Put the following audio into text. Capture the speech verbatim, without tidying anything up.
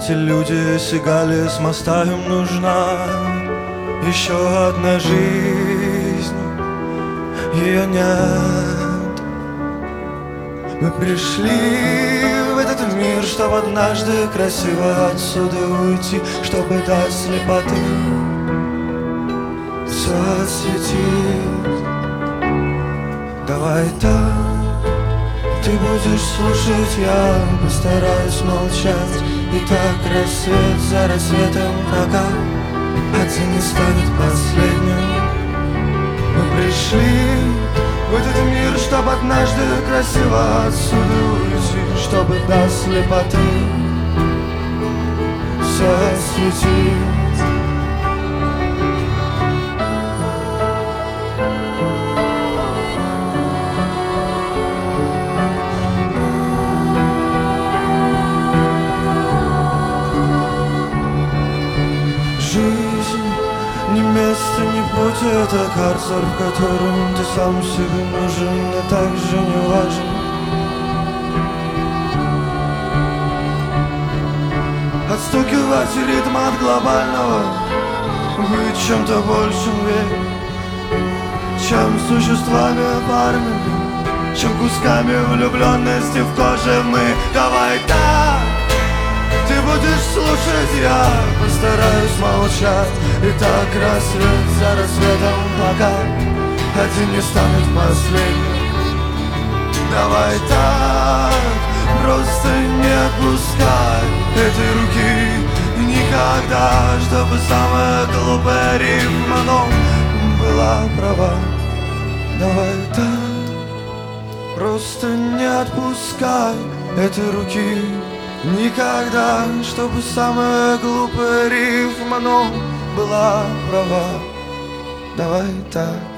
эти люди сигали с моста, им нужна еще одна жизнь, ее нет. Мы пришли в этот мир, чтобы однажды красиво отсюда уйти, чтобы до слепоты все осветить. Давай так, ты будешь слушать, я постараюсь молчать. И так рассвет за рассветом, пока один не станет последним. Мы пришли в этот мир, чтобы однажды красиво отсюда уйти, чтобы до слепоты все осветить. Жизнь ни место, ни путь, это карцер, в котором ты сам себе нужен, но также не важен. Отстукивать ритм от глобального, быть чем-то большим, верь, чем существами парными, чем кусками влюбленности в коже мы. Давай так, ты будешь слушать, я постараюсь молчать. И так рассвет за рассветом, пока один не станет последним. Давай так, просто не отпускай этой руки никогда, чтобы самая глупая рифма, но была права. Давай так, просто не отпускай этой руки никогда, чтобы самая глупая рифма, но была права. Давай так.